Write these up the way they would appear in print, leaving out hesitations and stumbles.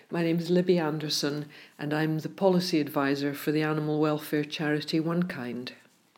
My name is Libby Anderson, and I'm the Policy Advisor for the animal welfare charity One Kind.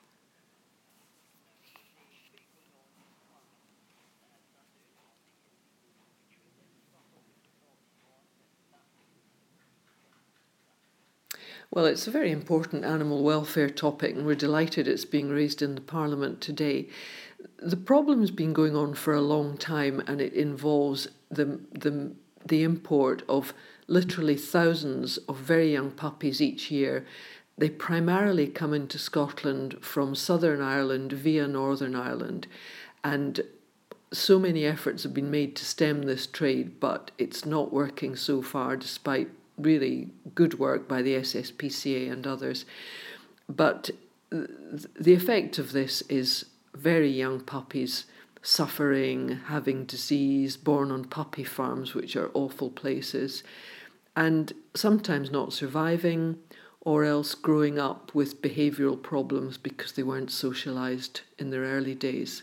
Well, it's a very important animal welfare topic, and we're delighted it's being raised in the Parliament today. The problem's been going on for a long time, and it involves the import of literally thousands of very young puppies each year. They primarily come into Scotland from Southern Ireland via Northern Ireland, and so many efforts have been made to stem this trade, but it's not working so far, despite really good work by the SSPCA and others. But the effect of this is very young puppies suffering, having disease, born on puppy farms, which are awful places, and sometimes not surviving, or else growing up with behavioural problems because they weren't socialised in their early days.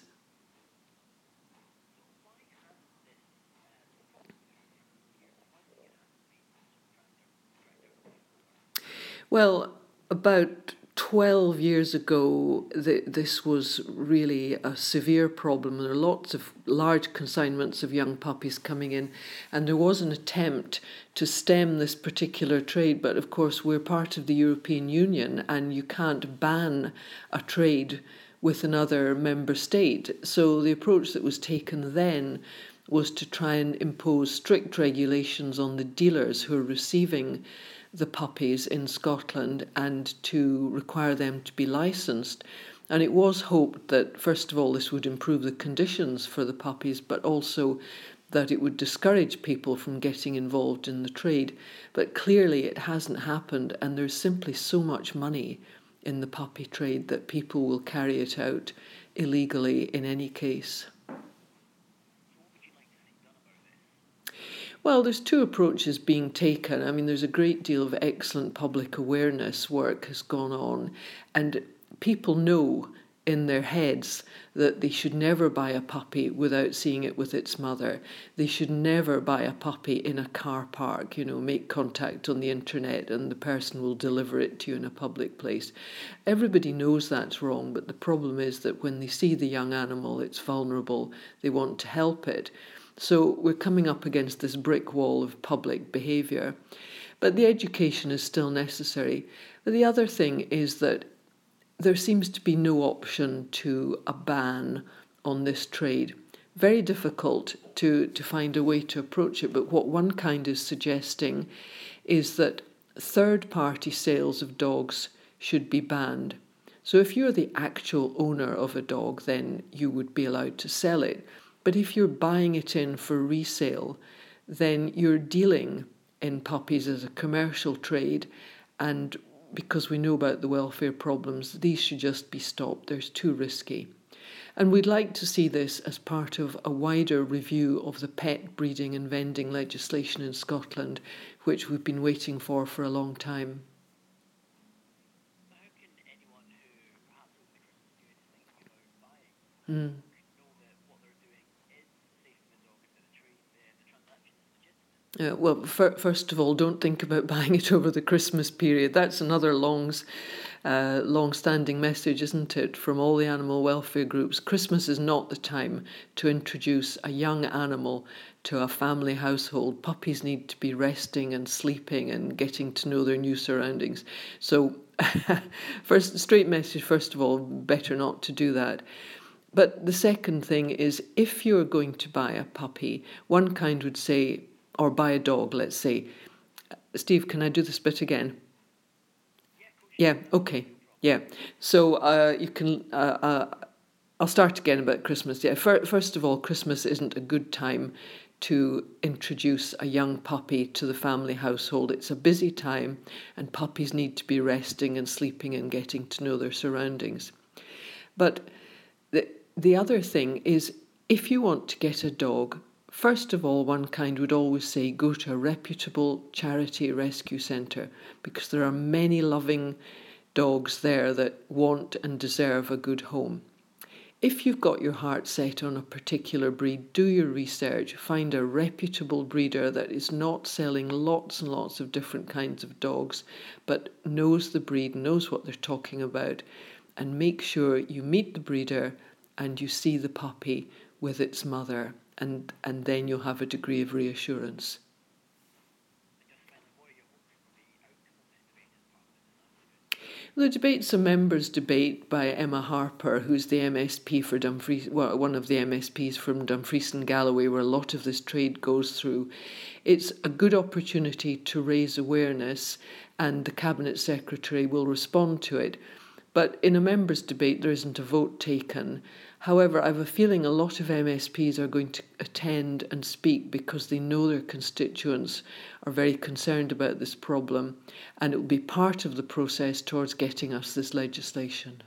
Well, about 12 years ago, this was really a severe problem. There were lots of large consignments of young puppies coming in, and there was an attempt to stem this particular trade. But of course, we're part of the European Union, and you can't ban a trade with another member state. So the approach that was taken then was to try and impose strict regulations on the dealers who are receiving the puppies in Scotland and to require them to be licensed. And it was hoped that, first of all, this would improve the conditions for the puppies, but also that it would discourage people from getting involved in the trade. But clearly it hasn't happened, and there's simply so much money in the puppy trade that people will carry it out illegally in any case. Well, there's two approaches being taken. I mean, there's a great deal of excellent public awareness work has gone on, and people know in their heads that they should never buy a puppy without seeing it with its mother. They should never buy a puppy in a car park, make contact on the internet and the person will deliver it to you in a public place. Everybody knows that's wrong, but the problem is that when they see the young animal, it's vulnerable, they want to help it. So we're coming up against this brick wall of public behaviour. But the education is still necessary. But the other thing is that there seems to be no option to a ban on this trade. Very difficult to find a way to approach it, but what One Kind is suggesting is that third-party sales of dogs should be banned. So if you're the actual owner of a dog, then you would be allowed to sell it. But if you're buying it in for resale, then you're dealing in puppies as a commercial trade, and because we know about the welfare problems, these should just be stopped. They're too risky. And we'd like to see this as part of a wider review of the pet breeding and vending legislation in Scotland, which we've been waiting for a long time. How can anyone who perhaps over the Christmas period is thinking about buying know that what they're doing is safe for the dog and that the transaction is legitimate? Well, first of all, don't think about buying it over the Christmas period. That's another long-standing message, isn't it, from all the animal welfare groups. Christmas is not the time to introduce a young animal to a family household. Puppies need to be resting and sleeping and getting to know their new surroundings. So, straight message, first of all, better not to do that. But the second thing is, if you're going to buy a puppy, One Kind would say, or buy a dog, let's say. Steve, can I do this bit again? Yeah, okay. Yeah. So you can... I'll start again about Christmas. Yeah. First of all, Christmas isn't a good time to introduce a young puppy to the family household. It's a busy time, and puppies need to be resting and sleeping and getting to know their surroundings. But the other thing is, if you want to get a dog, first of all, One Kind would always say go to a reputable charity rescue centre, because there are many loving dogs there that want and deserve a good home. If you've got your heart set on a particular breed, do your research, find a reputable breeder that is not selling lots and lots of different kinds of dogs, but knows the breed, knows what they're talking about, and make sure you meet the breeder and you see the puppy with its mother, and then you'll have a degree of reassurance. The debate's a members' debate by Emma Harper, who's the MSP for Dumfries, well, one of the MSPs from Dumfries and Galloway, where a lot of this trade goes through. It's a good opportunity to raise awareness, and the Cabinet Secretary will respond to it. But in a members' debate, there isn't a vote taken. However, I have a feeling a lot of MSPs are going to attend and speak because they know their constituents are very concerned about this problem, and it will be part of the process towards getting us this legislation.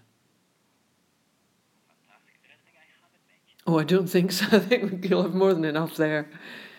Oh, I don't think so. I think you'll have more than enough there.